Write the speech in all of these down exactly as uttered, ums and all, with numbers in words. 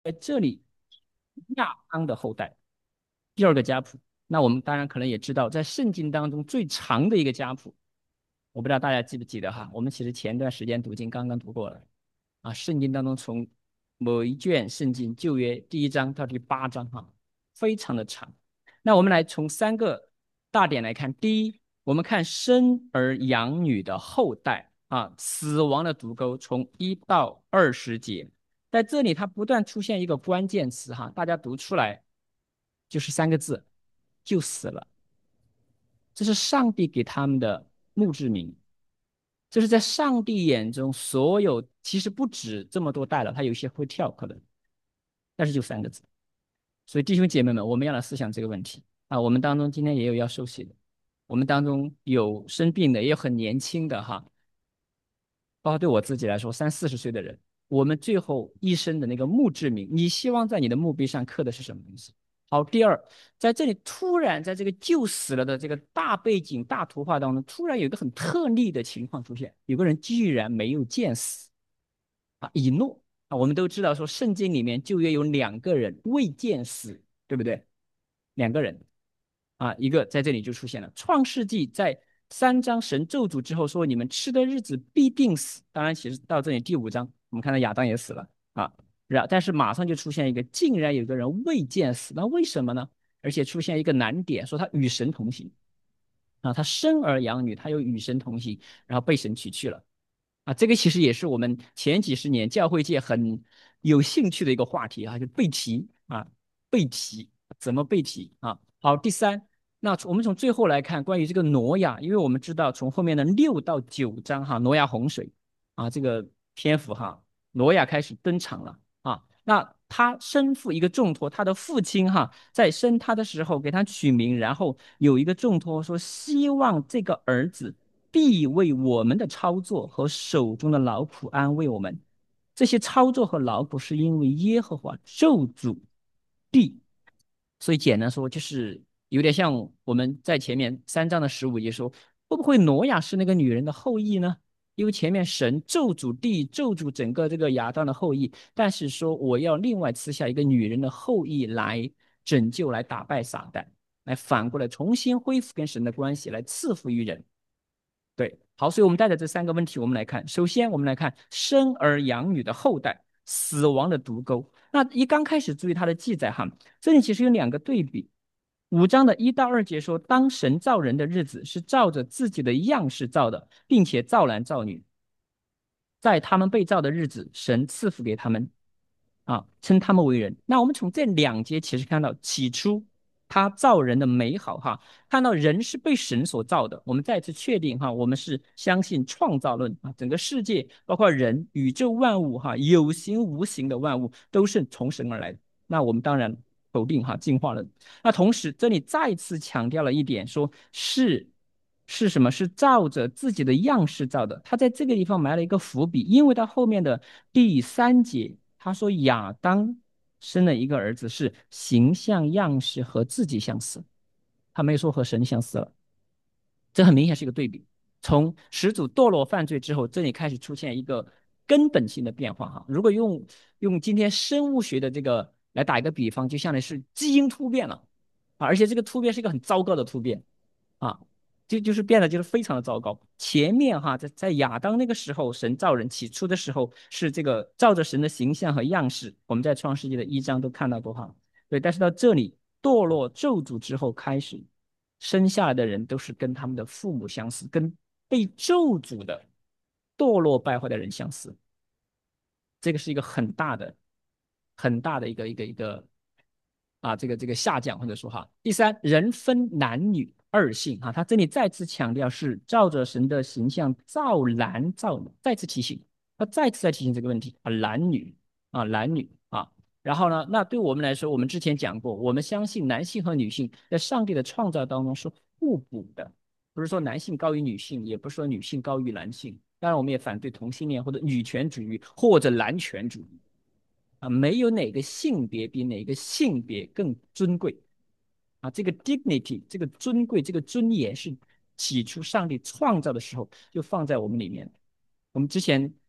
在这里，亚当的后代，第二个家谱。那我们当然可能也知道，在圣经当中最长的一个家谱，我不知道大家记不记得哈？我们其实前段时间读经刚刚读过了啊。圣经当中从某一卷圣经旧约第一章到第八章哈，非常的长。那我们来从三个大点来看。第一，我们看生儿养女的后代啊，死亡的毒钩，从一到二十节。在这里，它不断出现一个关键词哈，大家读出来就是三个字，就死了。这是上帝给他们的墓志铭，这是在上帝眼中所有，其实不止这么多代了，他有些会跳可能，但是就三个字。所以弟兄姐妹们，我们要来思想这个问题啊。我们当中今天也有要受洗的，我们当中有生病的，也有很年轻的哈。包括对我自己来说，三四十岁的人，我们最后一生的那个墓志铭，你希望在你的墓碑上刻的是什么东西？好，第二，在这里突然在这个就死了的这个大背景、大图画当中，突然有一个很特例的情况出现，有个人居然没有见死啊，以诺啊。我们都知道说，圣经里面旧约有两个人未见死，对不对？两个人。啊，一个在这里就出现了。创世纪在三章神咒诅之后说，你们吃的日子必定死。当然，其实到这里第五章，我们看到亚当也死了啊。然但是马上就出现一个，竟然有个人未见死，那为什么呢？而且出现一个难点，说他与神同行啊，他生儿养女，他又与神同行，然后被神取去了。啊，这个其实也是我们前几十年教会界很有兴趣的一个话题啊，就背题啊，背题怎么背题啊？好，第三，那我们从最后来看关于这个挪亚，因为我们知道从后面的六到九章哈，挪亚洪水啊，这个篇幅哈，挪亚开始登场了啊。那他身负一个重托，他的父亲哈在生他的时候给他取名，然后有一个重托说，希望这个儿子必为我们的操作和手中的劳苦安慰我们。这些操作和劳苦是因为耶和华咒诅地，所以简单说就是有点像我们在前面三章的十五节说，会不会挪亚是那个女人的后裔呢？因为前面神咒诅地，咒诅整个这个亚当的后裔，但是说我要另外赐下一个女人的后裔来拯救，来打败撒旦，来反过来重新恢复跟神的关系，来赐福于人。对，好，所以我们带着这三个问题，我们来看。首先，我们来看生儿养女的后代，死亡的毒钩。那一刚开始注意它的记载哈，这里其实有两个对比。五章的一到二节说，当神造人的日子是照着自己的样式造的，并且造男造女。在他们被造的日子，神赐福给他们，啊，称他们为人。那我们从这两节其实看到，起初他造人的美好哈，看到人是被神所造的。我们再次确定哈，我们是相信创造论啊，整个世界包括人、宇宙万物哈，有形无形的万物都是从神而来的。那我们当然否定哈进化论。那同时这里再次强调了一点，说是。是什么？是照着自己的样式造的。他在这个地方埋了一个伏笔，因为他后面的第三节，他说亚当生了一个儿子，是形象样式和自己相似，他没有说和神相似了。这很明显是一个对比。从始祖堕落犯罪之后，这里开始出现一个根本性的变化哈。如果用用今天生物学的这个来打一个比方，就相当于是基因突变了啊，而且这个突变是一个很糟糕的突变啊。就就是变得就是非常的糟糕。前面哈，在在亚当那个时候，神造人起初的时候是这个照着神的形象和样式，我们在创世纪的一章都看到过哈。对，但是到这里堕落咒诅之后开始生下来的人都是跟他们的父母相似，跟被咒诅的堕落败坏的人相似。这个是一个很大的、很大的一个一个一个啊，这个这个下降或者说哈。第三，人分男女二性哈，他这里再次强调是照着神的形象造男造女，再次提醒，他再次在提醒这个问题啊，男女啊，男女啊。然后呢，那对我们来说，我们之前讲过，我们相信男性和女性在上帝的创造当中是互补的，不是说男性高于女性，也不是说女性高于男性。当然，我们也反对同性恋或者女权主义或者男权主义。啊，没有哪个性别比哪个性别更尊贵啊！这个 dignity，这个尊贵，这个尊严是起初上帝创造的时候就放在我们里面。我们之前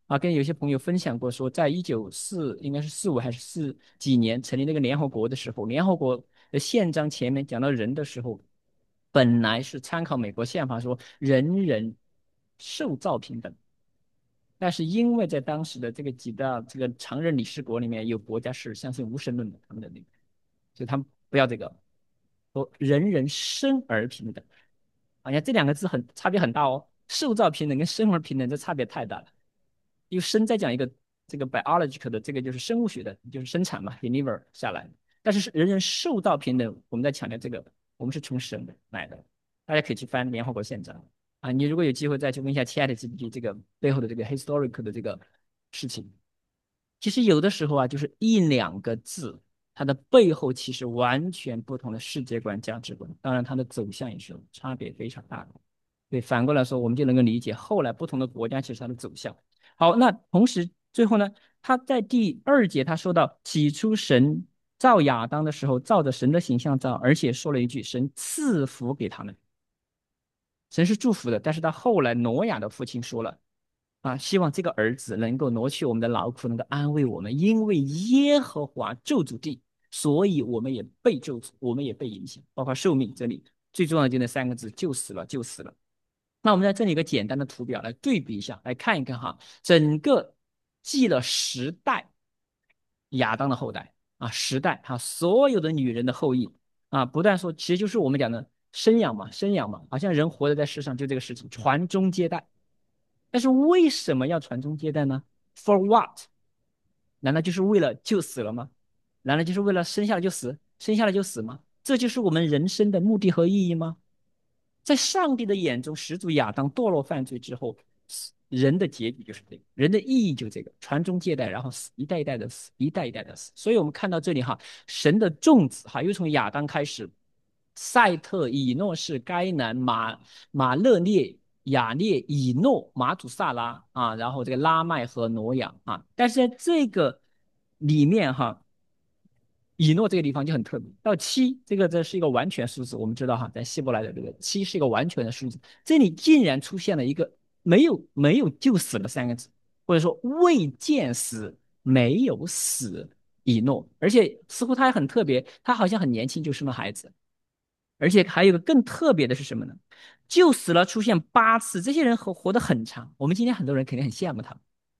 啊，跟有些朋友分享过说，在一九四应该是四五还是四几年成立那个联合国的时候，联合国的宪章前面讲到人的时候，本来是参考美国宪法说人人受造平等，但是因为在当时的这个几大这个常任理事国里面有国家是相信无神论的，他们的那个，所以他们不要这个，说人人生而平等。好像这两个字很差别很大哦，受造平等跟生而平等这差别太大了。因为生在讲一个这个 biological 的这个就是生物学的，就是生产嘛，deliver 下来。但是人人受到平等，我们在强调这个，我们是从神来的。大家可以去翻联合国宪章啊，你如果有机会再去问一下 ChatGPT 这个背后的这个 historical 的这个事情。其实有的时候啊，就是一两个字，它的背后其实完全不同的世界观、价值观，当然它的走向也是差别非常大的。对，反过来说，我们就能够理解后来不同的国家其实它的走向。好，那同时最后呢，他在第二节他说到，起初神造亚当的时候，照着神的形象造，而且说了一句，神赐福给他们，神是祝福的。但是他后来挪亚的父亲说了。啊，希望这个儿子能够挪去我们的劳苦，能够安慰我们，因为耶和华咒诅地，所以我们也被咒诅，我们也被影响，包括寿命这里最重要的就那三个字，就死了，就死了。那我们在这里一个简单的图表来对比一下，来看一看哈，整个记了十代亚当的后代啊，十代哈，所有的女人的后裔啊，不但说，其实就是我们讲的生养嘛，生养嘛，好像人活着在世上就这个事情，传宗接代。但是为什么要传宗接代呢？For what？难道就是为了就死了吗？难道就是为了生下来就死，生下来就死吗？这就是我们人生的目的和意义吗？在上帝的眼中，始祖亚当堕落犯罪之后，人的结局就是这个，人的意义就这个，传宗接代，然后死，一代一代的死，一代一代的死。所以我们看到这里哈，神的众子哈，又从亚当开始，赛特、以诺是该南、马马勒列、雅列、以诺、马祖萨拉啊，然后这个拉麦和挪亚啊，但是在这个里面哈。以诺这个地方就很特别，到七这个这是一个完全数字，我们知道哈，在希伯来的这个七是一个完全的数字，这里竟然出现了一个没有没有就死了三个字，或者说未见死没有死以诺，而且似乎他还很特别，他好像很年轻就生了孩子，而且还有一个更特别的是什么呢？就死了出现八次，这些人活活得很长，我们今天很多人肯定很羡慕他们。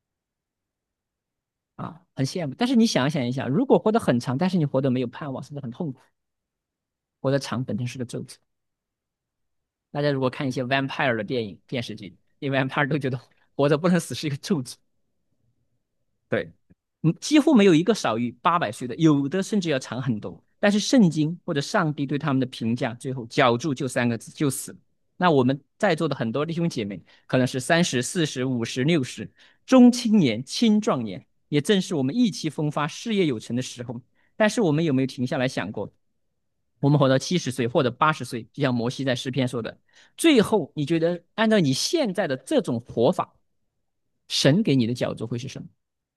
啊，很羡慕。但是你想想一下，如果活得很长，但是你活得没有盼望，是不是很痛苦？活得长本身是个咒诅。大家如果看一些 vampire 的电影、电视剧，因为 vampire 都觉得活着不能死是一个咒诅。对，嗯，几乎没有一个少于八百岁的，有的甚至要长很多。但是圣经或者上帝对他们的评价，最后脚注就三个字，就死。那我们在座的很多弟兄姐妹，可能是三十、四十、五十、六十，中青年、青壮年，也正是我们意气风发、事业有成的时候。但是我们有没有停下来想过，我们活到七十岁或者八十岁，就像摩西在诗篇说的，最后你觉得按照你现在的这种活法，神给你的脚注会是什么？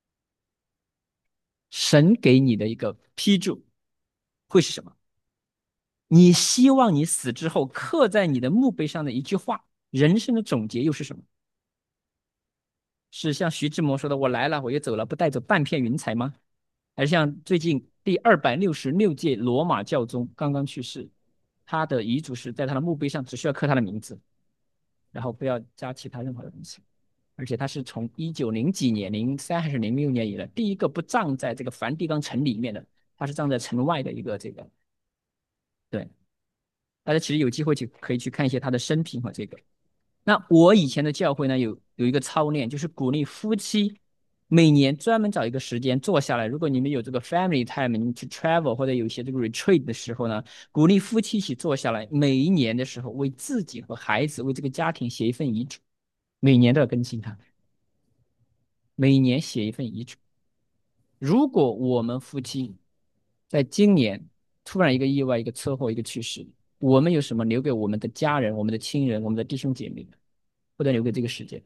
神给你的一个批注会是什么？你希望你死之后刻在你的墓碑上的一句话，人生的总结又是什么？是像徐志摩说的“我来了，我也走了，不带走半片云彩”吗？还是像最近第二百六十六届罗马教宗刚刚去世，他的遗嘱是在他的墓碑上只需要刻他的名字，然后不要加其他任何的东西。而且他是从一九零几年、零三还是零六年以来，第一个不葬在这个梵蒂冈城里面的，他是葬在城外的一个这个。对，大家其实有机会去可以去看一些他的生平和这个。那我以前的教会呢，有有一个操练，就是鼓励夫妻每年专门找一个时间坐下来。如果你们有这个 family time，你们去 travel 或者有一些这个 retreat 的时候呢，鼓励夫妻一起坐下来，每一年的时候为自己和孩子、为这个家庭写一份遗嘱，每年都要更新它，每年写一份遗嘱。如果我们夫妻在今年突然一个意外、一个车祸、一个去世，我们有什么留给我们的家人、我们的亲人、我们的弟兄姐妹，或者留给这个世界？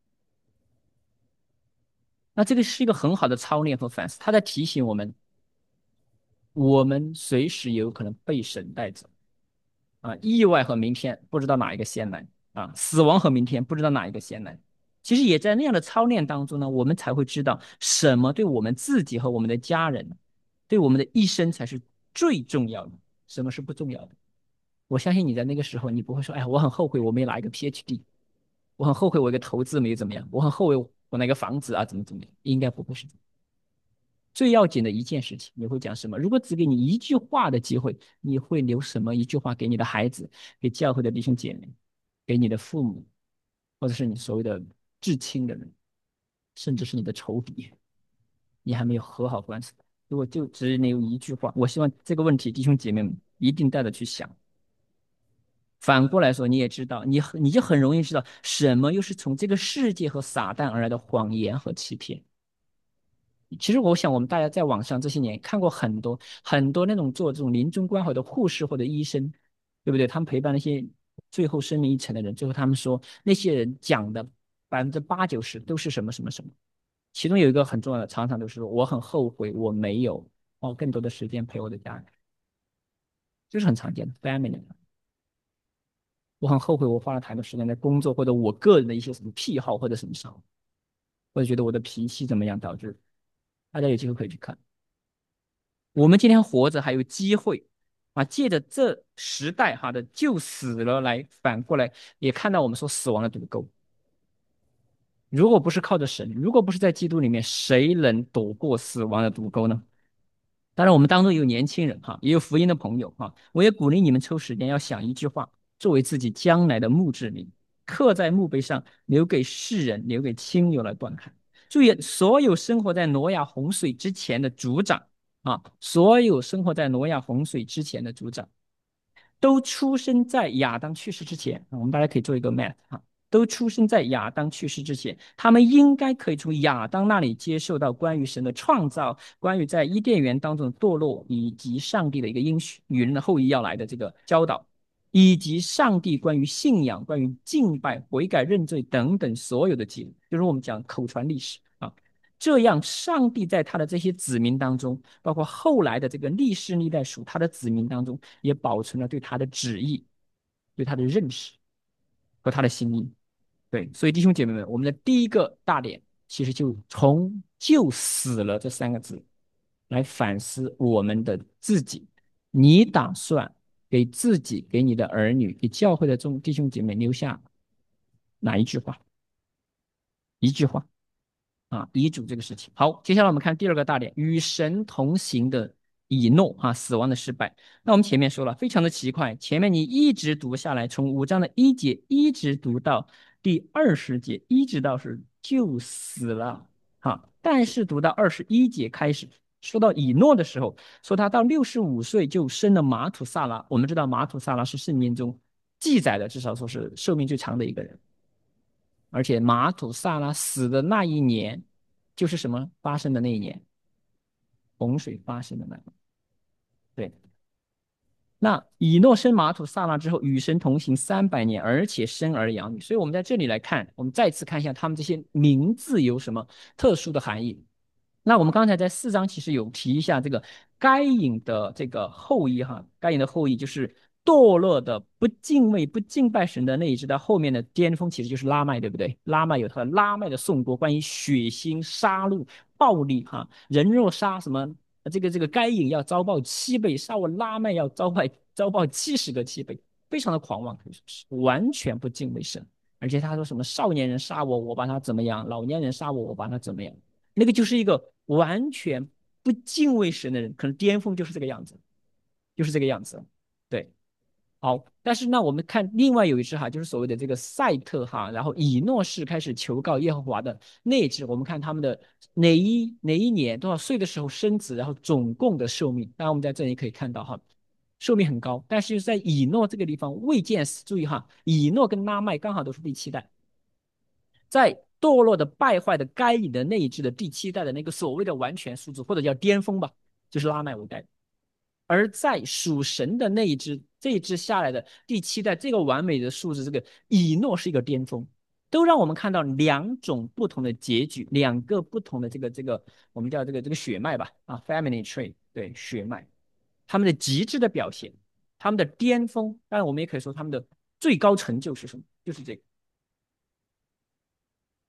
那这个是一个很好的操练和反思，他在提醒我们，我们随时有可能被神带走啊，意外和明天不知道哪一个先来啊，死亡和明天不知道哪一个先来。 其实也在那样的操练当中呢，我们才会知道什么对我们自己和我们的家人，对我们的一生才是最重要的，什么是不重要的。我相信你在那个时候，你不会说，哎呀，我很后悔我没拿一个 P H D，我很后悔我一个投资没有怎么样，我很后悔我那个房子啊怎么怎么样，应该不会是这样。最要紧的一件事情，你会讲什么？如果只给你一句话的机会，你会留什么一句话给你的孩子，给教会的弟兄姐妹，给你的父母，或者是你所谓的至亲的人，甚至是你的仇敌，你还没有和好关系。如果就只留一句话，我希望这个问题弟兄姐妹们一定带着去想。反过来说，你也知道，你你就很容易知道什么又是从这个世界和撒旦而来的谎言和欺骗。其实我想，我们大家在网上这些年看过很多很多那种做这种临终关怀的护士或者医生，对不对？他们陪伴那些最后生命一程的人，最后他们说那些人讲的百分之八九十都是什么什么什么，其中有一个很重要的，常常都是说我很后悔我没有花更多的时间陪我的家人，就是很常见的 family。我很后悔我花了太多时间在工作或者我个人的一些什么癖好或者什么上，或者觉得我的脾气怎么样导致。大家有机会可以去看。我们今天活着还有机会啊，借着这时代哈的就死了来反过来也看到我们说死亡的赌钩。如果不是靠着神，如果不是在基督里面，谁能躲过死亡的赌钩呢？当然，我们当中有年轻人哈，也有福音的朋友哈，我也鼓励你们抽时间要想一句话，作为自己将来的墓志铭，刻在墓碑上，留给世人，留给亲友来观看。注意，所有生活在挪亚洪水之前的族长啊，所有生活在挪亚洪水之前的族长，都出生在亚当去世之前。我们大家可以做一个 math 啊，都出生在亚当去世之前，他们应该可以从亚当那里接受到关于神的创造，关于在伊甸园当中的堕落，以及上帝的一个应许，女人的后裔要来的这个教导，以及上帝关于信仰、关于敬拜、悔改、认罪等等所有的记录，就是我们讲口传历史啊。这样，上帝在他的这些子民当中，包括后来的这个历世历代属他的子民当中，也保存了对他的旨意、对他的认识和他的心意。对，所以弟兄姐妹们，我们的第一个大点，其实就从“就死了”这三个字来反思我们的自己。你打算给自己、给你的儿女、给教会的众弟兄姐妹留下哪一句话？一句话。啊，遗嘱这个事情。好，接下来我们看第二个大点，与神同行的以诺啊，死亡的失败。那我们前面说了，非常的奇怪，前面你一直读下来，从五章的一节一直读到第二十节，一直到是就死了。好，但是读到二十一节开始，说到以诺的时候，说他到六十五岁就生了马土萨拉。我们知道马土萨拉是圣经中记载的，至少说是寿命最长的一个人。而且马土萨拉死的那一年，就是什么发生的那一年，洪水发生的那一年。对，那以诺生马土萨拉之后，与神同行三百年，而且生儿养女。所以，我们在这里来看，我们再次看一下他们这些名字有什么特殊的含义。那我们刚才在四章其实有提一下这个该隐的这个后裔哈，该隐的后裔就是堕落的、不敬畏、不敬拜神的那一支，到后面的巅峰其实就是拉麦，对不对？拉麦有他的拉麦的颂歌，关于血腥、杀戮、暴力哈，人若杀什么，这个这个该隐要遭报七倍，杀我拉麦要遭报遭报七十个七倍，非常的狂妄，可以说是完全不敬畏神。而且他说什么少年人杀我，我把他怎么样；老年人杀我，我把他怎么样。那个就是一个完全不敬畏神的人，可能巅峰就是这个样子，就是这个样子。对，好，但是呢，我们看另外有一支哈，就是所谓的这个赛特哈，然后以诺士开始求告耶和华的那一支，我们看他们的哪一哪一年多少岁的时候生子，然后总共的寿命。当然，我们在这里可以看到哈，寿命很高，但是在以诺这个地方未见死。注意哈，以诺跟拉麦刚好都是第七代。在堕落的败坏的该隐的那一支的第七代的那个所谓的完全数字，或者叫巅峰吧，就是拉麦五代。而在属神的那一支，这一支下来的第七代，这个完美的数字，这个以诺是一个巅峰，都让我们看到两种不同的结局，两个不同的这个这个我们叫这个这个血脉吧，啊，family tree，对，血脉，他们的极致的表现，他们的巅峰，当然我们也可以说他们的最高成就是什么，就是这个。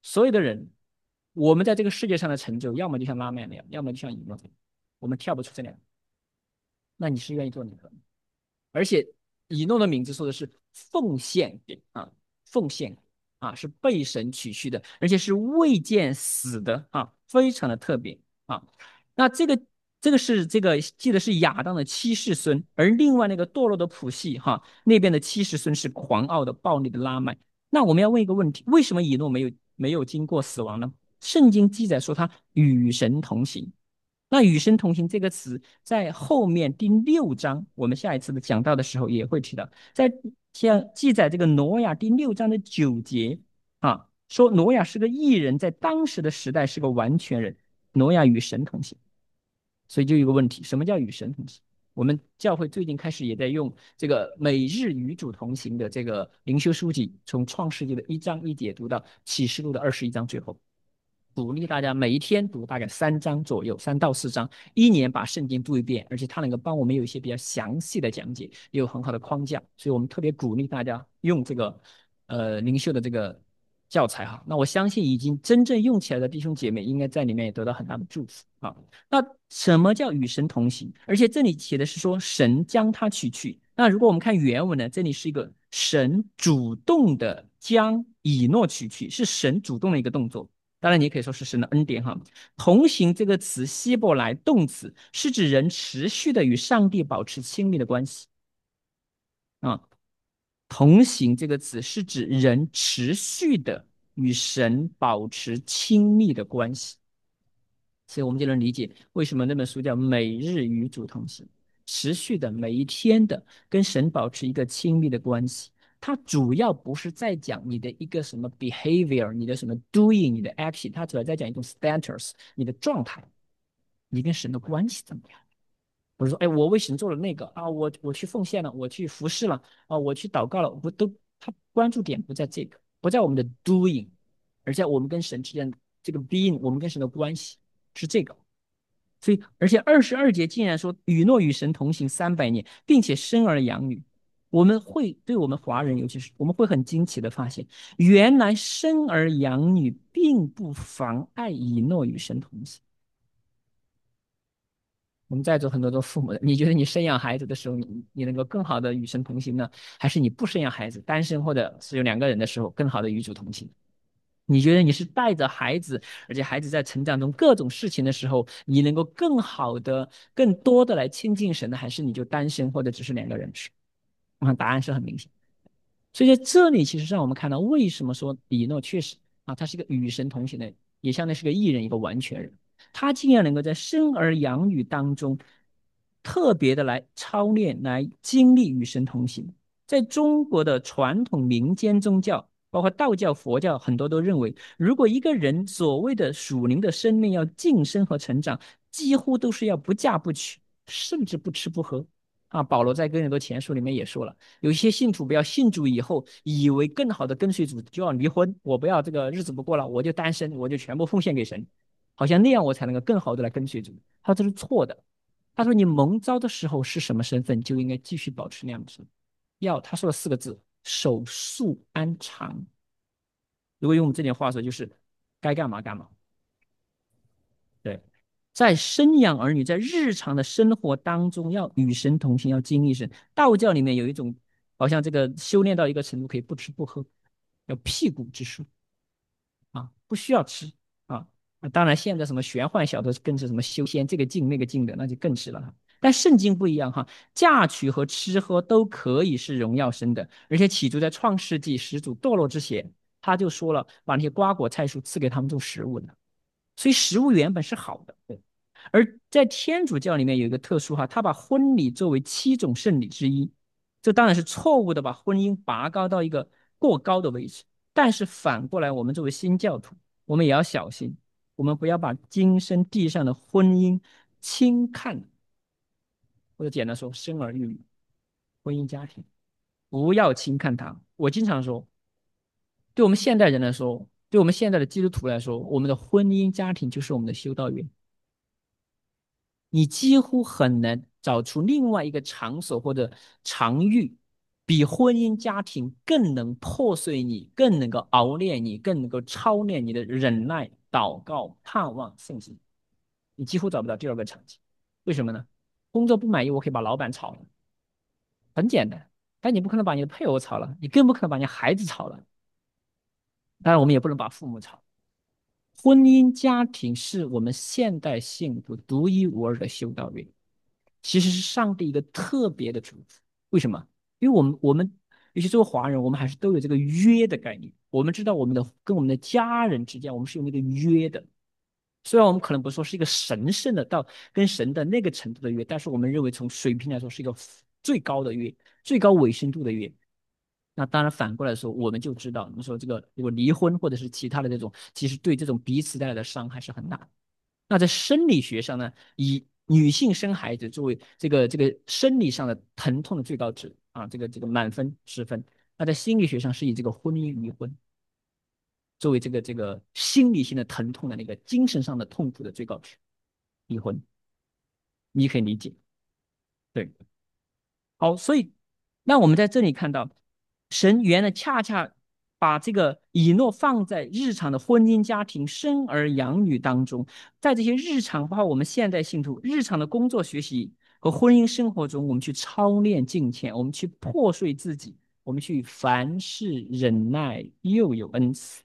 所有的人，我们在这个世界上的成就，要么就像拉曼那样，要么就像以诺这样，我们跳不出这两个。那你是愿意做哪个？而且以诺的名字说的是奉献啊，奉献啊，是被神取去的，而且是未见死的啊，非常的特别啊。那这个这个是这个记得是亚当的七世孙，而另外那个堕落的谱系哈，那边的七世孙是狂傲的暴力的拉麦。那我们要问一个问题：为什么以诺没有没有经过死亡呢？圣经记载说他与神同行。那与神同行这个词在后面第六章，我们下一次的讲到的时候也会提到，在像记载这个挪亚第六章的九节啊，说挪亚是个义人，在当时的时代是个完全人，挪亚与神同行。所以就有一个问题，什么叫与神同行？我们教会最近开始也在用这个每日与主同行的这个灵修书籍，从创世纪的一章一节读到启示录的二十一章最后。鼓励大家每一天读大概三章左右，三到四章，一年把圣经读一遍，而且它能够帮我们有一些比较详细的讲解，也有很好的框架，所以我们特别鼓励大家用这个呃灵修的这个教材哈。那我相信已经真正用起来的弟兄姐妹，应该在里面也得到很大的祝福啊。那什么叫与神同行？而且这里写的是说神将他取去。那如果我们看原文呢，这里是一个神主动的将以诺取去，是神主动的一个动作。当然，你也可以说是神的恩典哈。同行这个词，希伯来动词是指人持续的与上帝保持亲密的关系啊。同行这个词是指人持续的与神保持亲密的关系。所以我们就能理解为什么那本书叫《每日与主同行》，持续的每一天的跟神保持一个亲密的关系。它主要不是在讲你的一个什么 behavior，你的什么 doing，你的 action，它主要在讲一种 status，你的状态，你跟神的关系怎么样。不是说，哎，我为神做了那个啊，我我去奉献了，我去服侍了啊，我去祷告了，不都，他关注点不在这个，不在我们的 doing，而在我们跟神之间这个 being，我们跟神的关系是这个。所以，而且二十二节竟然说雨诺与神同行三百年，并且生儿养女。我们会对我们华人，尤其是我们会很惊奇的发现，原来生儿养女并不妨碍以诺与神同行。我们在座很多做父母的，你觉得你生养孩子的时候，你你能够更好的与神同行呢，还是你不生养孩子，单身或者是有两个人的时候，更好的与主同行？你觉得你是带着孩子，而且孩子在成长中各种事情的时候，你能够更好的、更多的来亲近神呢，还是你就单身或者只是两个人吃？啊，答案是很明显。所以在这里，其实让我们看到为什么说以诺确实啊，他是一个与神同行的，也相当于是个艺人，一个完全人。他竟然能够在生儿养女当中，特别的来操练、来经历与神同行。在中国的传统民间宗教，包括道教、佛教，很多都认为，如果一个人所谓的属灵的生命要晋升和成长，几乎都是要不嫁不娶，甚至不吃不喝。啊，保罗在哥林多前书里面也说了，有一些信徒不要信主以后，以为更好的跟随主就要离婚，我不要这个日子不过了，我就单身，我就全部奉献给神，好像那样我才能够更好的来跟随主。他说这是错的。他说你蒙召的时候是什么身份，就应该继续保持那样的身份。要他说了四个字：守素安常。如果用我们这点话说，就是该干嘛干嘛。对，在生养儿女，在日常的生活当中，要与神同行，要经历神。道教里面有一种，好像这个修炼到一个程度，可以不吃不喝，叫辟谷之术啊，不需要吃啊。当然，现在什么玄幻小说更是什么修仙这个境那个境的，那就更是了哈。但圣经不一样哈，嫁娶和吃喝都可以是荣耀生的，而且起初在创世纪始祖堕落之前，他就说了，把那些瓜果菜蔬赐给他们做食物的。所以食物原本是好的。对，而在天主教里面有一个特殊哈，他把婚礼作为七种圣礼之一，这当然是错误的，把婚姻拔高到一个过高的位置。但是反过来，我们作为新教徒，我们也要小心，我们不要把今生地上的婚姻轻看，或者简单说，生儿育女、婚姻家庭，不要轻看它。我经常说，对我们现代人来说，对我们现在的基督徒来说，我们的婚姻家庭就是我们的修道院。你几乎很难找出另外一个场所或者场域比婚姻家庭更能破碎你，更能够熬炼你，更能够操练你的忍耐、祷告、盼望、信心。你几乎找不到第二个场景。为什么呢？工作不满意，我可以把老板炒了，很简单。但你不可能把你的配偶炒了，你更不可能把你孩子炒了。当然，我们也不能把父母炒。婚姻家庭是我们现代幸福独一无二的修道院，其实是上帝一个特别的祝福。为什么？因为我们我们尤其作为华人，我们还是都有这个约的概念。我们知道我们的跟我们的家人之间，我们是有那个约的。虽然我们可能不说是一个神圣的到跟神的那个程度的约，但是我们认为从水平来说是一个最高的约，最高维生度的约。那当然反过来说，我们就知道，你说这个如果离婚或者是其他的这种，其实对这种彼此带来的伤害是很大的。那在生理学上呢，以女性生孩子作为这个这个生理上的疼痛的最高值啊，这个这个满分十分。那在心理学上是以这个婚姻离婚作为这个这个心理性的疼痛的那个精神上的痛苦的最高值，离婚，你可以理解。对。好，所以那我们在这里看到，神原来恰恰把这个以诺放在日常的婚姻家庭生儿养女当中，在这些日常，包括我们现代信徒日常的工作学习和婚姻生活中，我们去操练敬虔，我们去破碎自己，我们去凡事忍耐，又有恩慈，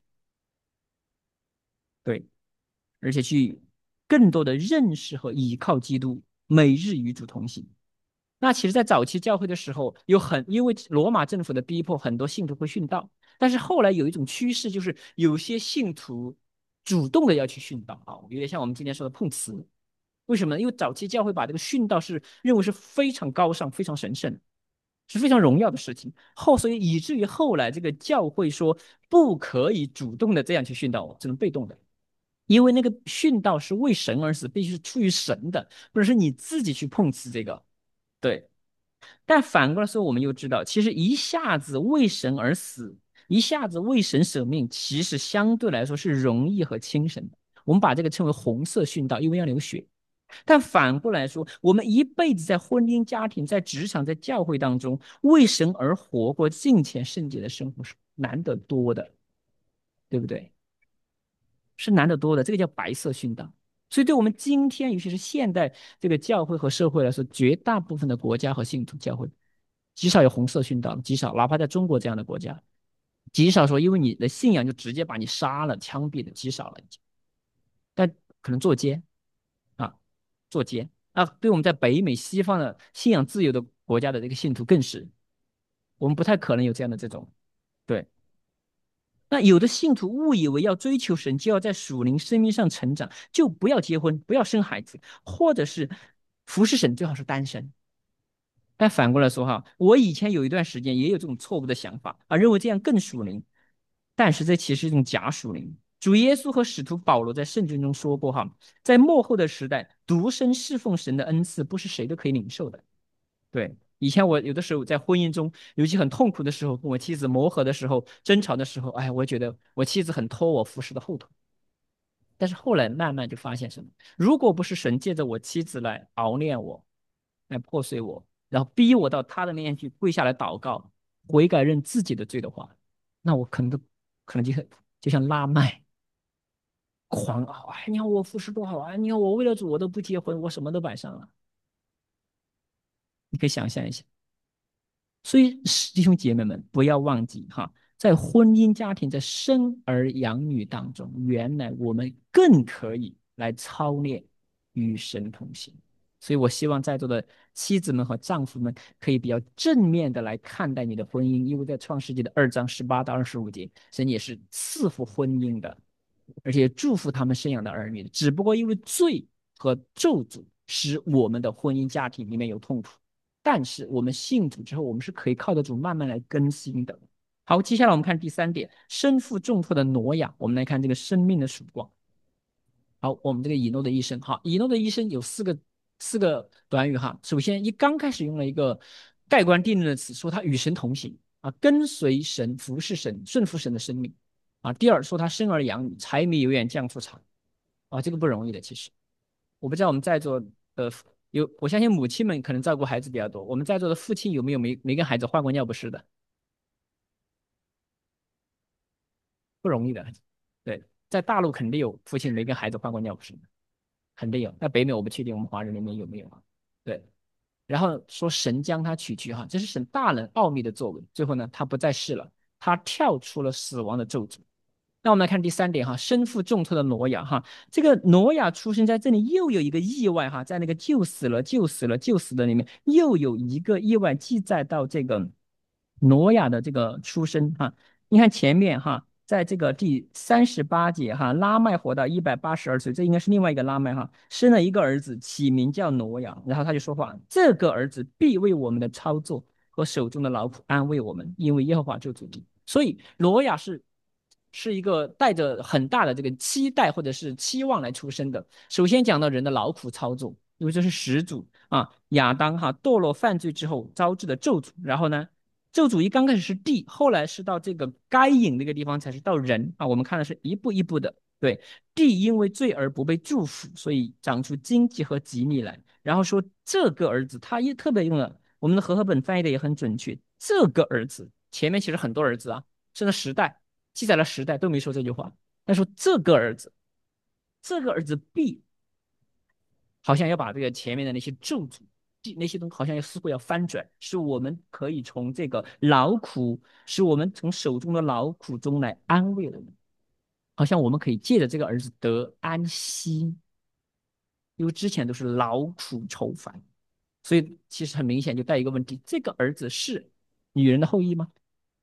对，而且去更多的认识和依靠基督，每日与主同行。那其实，在早期教会的时候，有很因为罗马政府的逼迫，很多信徒会殉道。但是后来有一种趋势，就是有些信徒主动的要去殉道啊，有点像我们今天说的碰瓷。为什么呢？因为早期教会把这个殉道是认为是非常高尚、非常神圣，是非常荣耀的事情。后所以以至于后来这个教会说不可以主动的这样去殉道，只能被动的。因为那个殉道是为神而死，必须是出于神的，不能是你自己去碰瓷这个。对，但反过来说，我们又知道，其实一下子为神而死，一下子为神舍命，其实相对来说是容易和轻省的。我们把这个称为红色殉道，因为要流血。但反过来说，我们一辈子在婚姻、家庭、在职场、在教会当中为神而活过敬虔圣洁的生活是难得多的，对不对？是难得多的，这个叫白色殉道。所以，对我们今天，尤其是现代这个教会和社会来说，绝大部分的国家和信徒教会，极少有红色殉道，极少。哪怕在中国这样的国家，极少说因为你的信仰就直接把你杀了、枪毙的，极少了已经。但可能坐监啊，坐监啊，对我们在北美西方的信仰自由的国家的这个信徒更是，我们不太可能有这样的这种对。那有的信徒误以为要追求神，就要在属灵生命上成长，就不要结婚，不要生孩子，或者是服侍神最好是单身。但反过来说哈，我以前有一段时间也有这种错误的想法啊，认为这样更属灵，但是这其实是一种假属灵。主耶稣和使徒保罗在圣经中说过哈，在末后的时代，独身侍奉神的恩赐不是谁都可以领受的。对，以前我有的时候在婚姻中，尤其很痛苦的时候，跟我妻子磨合的时候、争吵的时候，哎，我觉得我妻子很拖我服侍的后腿。但是后来慢慢就发现什么？如果不是神借着我妻子来熬炼我，来破碎我，然后逼我到他的面前去跪下来祷告、悔改认自己的罪的话，那我可能都可能就很就像拉麦狂傲，哎，你看我服侍多好啊！你看我为了主我都不结婚，我什么都摆上了。你可以想象一下。所以，弟兄姐妹们，不要忘记哈，在婚姻家庭、在生儿养女当中，原来我们更可以来操练与神同行。所以我希望在座的妻子们和丈夫们可以比较正面的来看待你的婚姻，因为在创世纪的二章十八到二十五节，神也是赐福婚姻的，而且祝福他们生养的儿女的。只不过因为罪和咒诅，使我们的婚姻家庭里面有痛苦。但是我们信主之后，我们是可以靠得住慢慢来更新的。好，接下来我们看第三点，身负重负的挪亚。我们来看这个生命的曙光。好，我们这个以诺的一生，哈，以诺的一生有四个四个短语哈。首先，一刚开始用了一个盖棺定论的词，说他与神同行啊，跟随神，服侍神，顺服神的生命啊。第二，说他生儿养女，柴米油盐酱醋茶啊，这个不容易的。其实，我不知道我们在座的有，我相信母亲们可能照顾孩子比较多。我们在座的父亲有没有没没跟孩子换过尿不湿的？不容易的。对，在大陆肯定有父亲没跟孩子换过尿不湿的，肯定有。在北美我不确定我们华人里面有没有啊？对。然后说神将他取去哈，这是神大人奥秘的作为。最后呢，他不再世了，他跳出了死亡的咒诅。那我们来看第三点哈，身负重托的挪亚哈，这个挪亚出生在这里又有一个意外哈，在那个就死了就死了就死的里面又有一个意外记载到这个挪亚的这个出生哈。你看前面哈，在这个第三十八节哈，拉麦活到一百八十二岁，这应该是另外一个拉麦哈，生了一个儿子，起名叫挪亚。然后他就说话，这个儿子必为我们的操作和手中的劳苦安慰我们，因为耶和华救主力。所以挪亚是是一个带着很大的这个期待或者是期望来出生的。首先讲到人的劳苦操作，因为这是始祖啊，亚当哈堕落犯罪之后招致的咒诅。然后呢，咒诅一刚开始是地，后来是到这个该隐那个地方才是到人啊。我们看的是一步一步的。对，地因为罪而不被祝福，所以长出荆棘和吉利来。然后说这个儿子，他也特别用了我们的和合本翻译的也很准确，这个儿子前面其实很多儿子啊，甚至时代记载了时代都没说这句话，但说这个儿子，这个儿子必好像要把这个前面的那些咒诅。那些东西好像似乎要翻转，使我们可以从这个劳苦，使我们从手中的劳苦中来安慰我们，好像我们可以借着这个儿子得安息，因为之前都是劳苦愁烦。所以其实很明显就带一个问题：这个儿子是女人的后裔吗？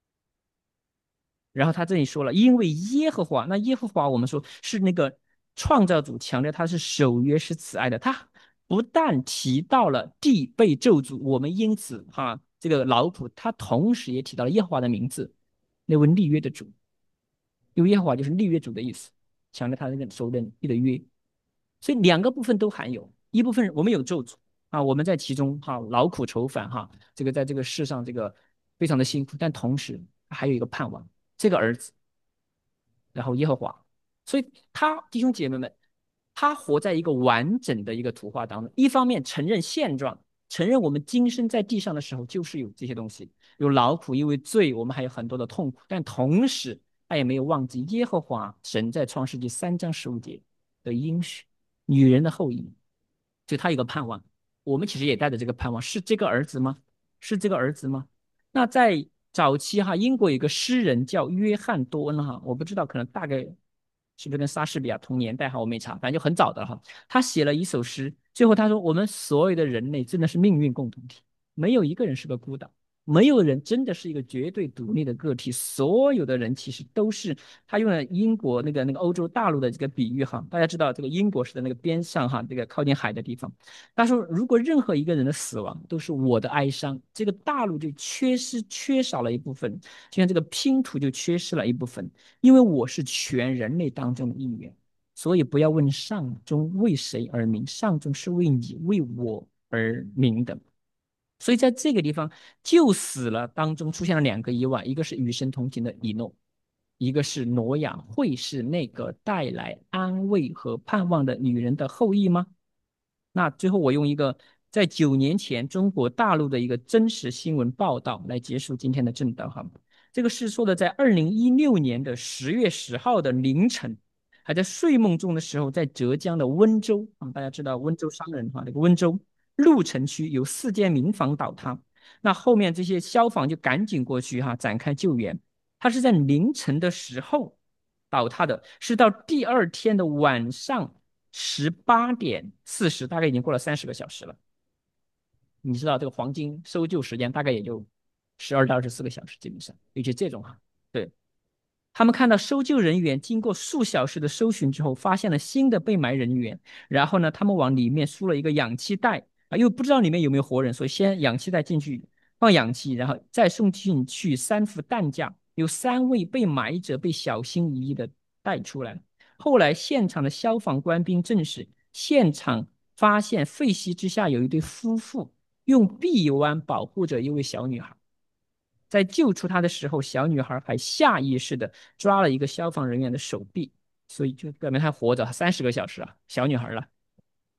然后他这里说了，因为耶和华，那耶和华我们说是那个创造主，强调他是守约是慈爱的。他不但提到了地被咒诅，我们因此哈这个劳苦，他同时也提到了耶和华的名字，那位立约的主，因为耶和华就是立约主的意思，强调他那个守的立的约。所以两个部分都含有，一部分我们有咒诅啊，我们在其中哈劳苦愁烦哈，这个在这个世上这个非常的辛苦，但同时还有一个盼望，这个儿子，然后耶和华，所以他弟兄姐妹们，他活在一个完整的一个图画当中，一方面承认现状，承认我们今生在地上的时候就是有这些东西，有劳苦，因为罪，我们还有很多的痛苦，但同时他也没有忘记耶和华神在创世纪三章十五节的应许。女人的后裔，就他有个盼望。我们其实也带着这个盼望，是这个儿子吗？是这个儿子吗？那在早期哈，英国有个诗人叫约翰多恩哈，我不知道，可能大概是不是跟莎士比亚同年代哈，我没查，反正就很早的了哈。他写了一首诗，最后他说：“我们所有的人类真的是命运共同体，没有一个人是个孤岛。”没有人真的是一个绝对独立的个体，所有的人其实都是。他用了英国那个那个欧洲大陆的这个比喻哈，大家知道这个英国是在那个边上哈，这个靠近海的地方。他说，如果任何一个人的死亡都是我的哀伤，这个大陆就缺失缺少了一部分，就像这个拼图就缺失了一部分，因为我是全人类当中的一员。所以不要问上中为谁而鸣，上中是为你为我而鸣的。所以在这个地方，就死了当中出现了两个意外，一个是与神同行的以诺，一个是挪亚，会是那个带来安慰和盼望的女人的后裔吗？那最后我用一个在九年前中国大陆的一个真实新闻报道来结束今天的正道哈。这个是说的，在二零一六年的十月十号的凌晨，还在睡梦中的时候，在浙江的温州啊，大家知道温州商人哈，这个温州鹿城区有四间民房倒塌，那后面这些消防就赶紧过去哈展开救援。它是在凌晨的时候倒塌的，是到第二天的晚上十八点四十，大概已经过了三十个小时了。你知道这个黄金搜救时间大概也就十二到二十四个小时，基本上，尤其这种哈，对。他们看到搜救人员经过数小时的搜寻之后，发现了新的被埋人员。然后呢，他们往里面输了一个氧气袋啊，又不知道里面有没有活人，所以先氧气袋进去放氧气，然后再送进去三副担架，有三位被埋者被小心翼翼的带出来。后来现场的消防官兵证实，现场发现废墟之下有一对夫妇用臂弯保护着一位小女孩。在救出她的时候，小女孩还下意识的抓了一个消防人员的手臂，所以就表明她活着三十个小时啊，小女孩了。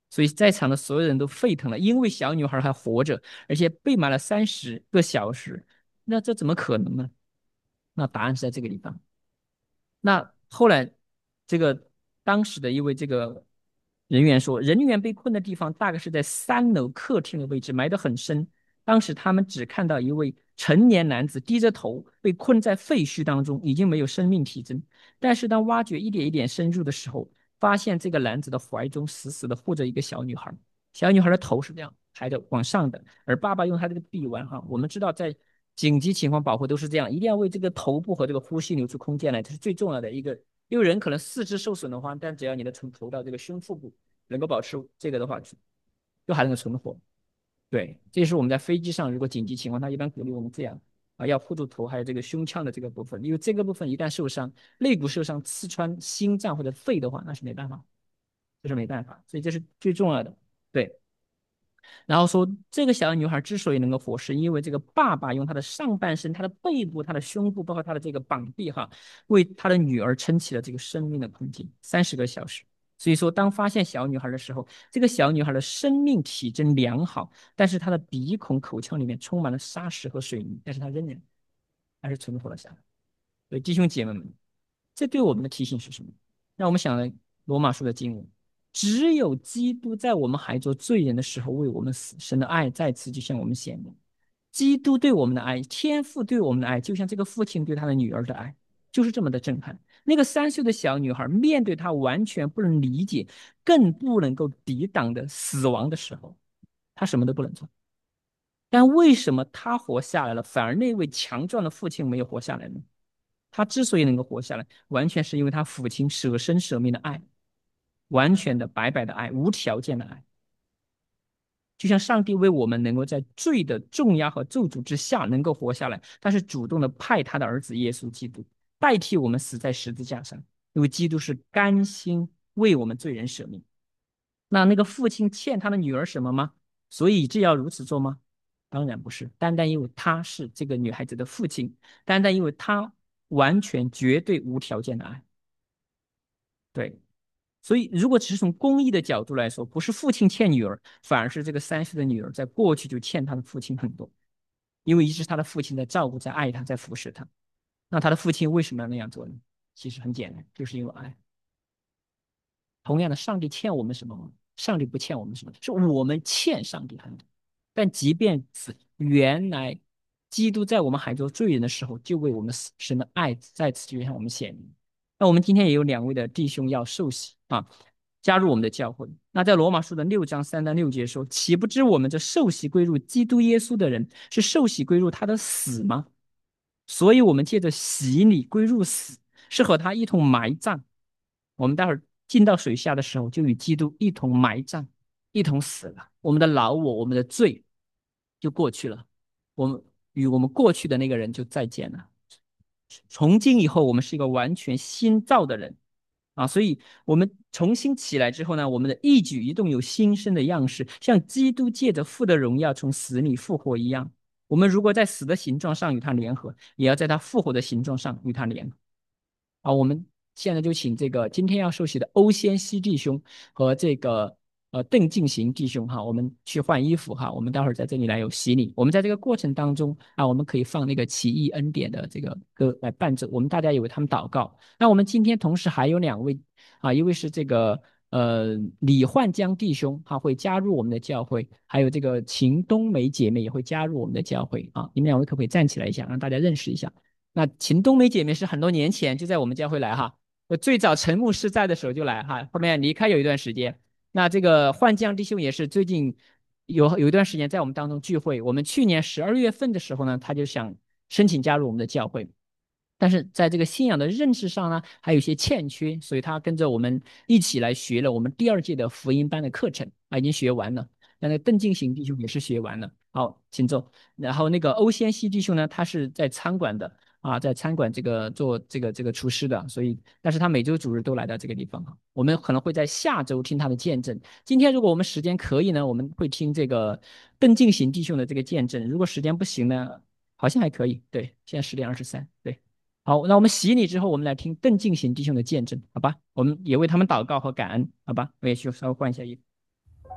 所以在场的所有人都沸腾了，因为小女孩还活着，而且被埋了三十个小时，那这怎么可能呢？那答案是在这个地方。那后来，这个当时的一位这个人员说，人员被困的地方大概是在三楼客厅的位置，埋得很深。当时他们只看到一位成年男子低着头被困在废墟当中，已经没有生命体征。但是当挖掘一点一点深入的时候，发现这个男子的怀中死死的护着一个小女孩，小女孩的头是这样抬着往上的，而爸爸用他这个臂弯哈，我们知道在紧急情况保护都是这样，一定要为这个头部和这个呼吸留出空间来，这是最重要的一个。因为人可能四肢受损的话，但只要你的从头到这个胸腹部能够保持这个的话，就还能够存活。对，这是我们在飞机上如果紧急情况，他一般鼓励我们这样啊，要护住头，还有这个胸腔的这个部分，因为这个部分一旦受伤，肋骨受伤，刺穿心脏或者肺的话，那是没办法，这是没办法，所以这是最重要的。对。然后说，这个小女孩之所以能够活，是因为这个爸爸用他的上半身、他的背部、他的胸部，包括他的这个膀臂，哈，为他的女儿撑起了这个生命的空间，三十个小时。所以说，当发现小女孩的时候，这个小女孩的生命体征良好，但是她的鼻孔、口腔里面充满了沙石和水泥，但是她仍然还是存活了下来。所以弟兄姐妹们，这对我们的提醒是什么？让我们想了罗马书的经文，只有基督在我们还做罪人的时候为我们死，神的爱再次就向我们显明。基督对我们的爱，天父对我们的爱，就像这个父亲对他的女儿的爱，就是这么的震撼。那个三岁的小女孩面对她完全不能理解，更不能够抵挡的死亡的时候，她什么都不能做。但为什么她活下来了，反而那位强壮的父亲没有活下来呢？他之所以能够活下来，完全是因为他父亲舍身舍命的爱，完全的白白的爱，无条件的爱。就像上帝为我们能够在罪的重压和咒诅之下能够活下来，他是主动的派他的儿子耶稣基督代替我们死在十字架上，因为基督是甘心为我们罪人舍命。那那个父亲欠他的女儿什么吗？所以这要如此做吗？当然不是，单单因为他是这个女孩子的父亲，单单因为他完全绝对无条件的爱。对，所以如果只是从公益的角度来说，不是父亲欠女儿，反而是这个三岁的女儿在过去就欠他的父亲很多，因为一直是他的父亲在照顾、在爱他、在服侍他。那他的父亲为什么要那样做呢？其实很简单，就是因为爱。同样的，上帝欠我们什么吗？上帝不欠我们什么，是我们欠上帝很多。但即便此，原来基督在我们还做罪人的时候，就为我们死，神的爱在此就向我们显明。那我们今天也有两位的弟兄要受洗啊，加入我们的教会。那在罗马书的六章三到六节说：岂不知我们这受洗归入基督耶稣的人，是受洗归入他的死吗？所以我们借着洗礼归入死，是和他一同埋葬。我们待会儿进到水下的时候，就与基督一同埋葬，一同死了。我们的老我，我们的罪就过去了，我们与我们过去的那个人就再见了。从今以后，我们是一个完全新造的人啊！所以，我们重新起来之后呢，我们的一举一动有新生的样式，像基督借着父的荣耀从死里复活一样。我们如果在死的形状上与他联合，也要在他复活的形状上与他联合。啊，我们现在就请这个今天要受洗的欧先熙弟兄和这个呃邓进行弟兄哈，我们去换衣服哈，我们待会儿在这里来有洗礼。我们在这个过程当中啊，我们可以放那个奇异恩典的这个歌来伴奏，我们大家也为他们祷告。那我们今天同时还有两位啊，一位是这个呃李焕江弟兄哈会加入我们的教会，还有这个秦冬梅姐妹也会加入我们的教会啊。你们两位可不可以站起来一下，让大家认识一下？那秦冬梅姐妹是很多年前就在我们教会来哈，我最早陈牧师在的时候就来哈，后面离开有一段时间。那这个幻将弟兄也是最近有有一段时间在我们当中聚会。我们去年十二月份的时候呢，他就想申请加入我们的教会，但是在这个信仰的认识上呢，还有一些欠缺，所以他跟着我们一起来学了我们第二届的福音班的课程啊，已经学完了。那个邓进行弟兄也是学完了，好，请坐。然后那个欧先熙弟兄呢，他是在餐馆的。啊，在餐馆这个做这个这个厨师的，所以但是他每周主日都来到这个地方。我们可能会在下周听他的见证。今天如果我们时间可以呢，我们会听这个邓进行弟兄的这个见证。如果时间不行呢，好像还可以。对，现在十点二十三。对，好，那我们洗礼之后，我们来听邓进行弟兄的见证，好吧？我们也为他们祷告和感恩，好吧？我也需要稍微换一下衣服。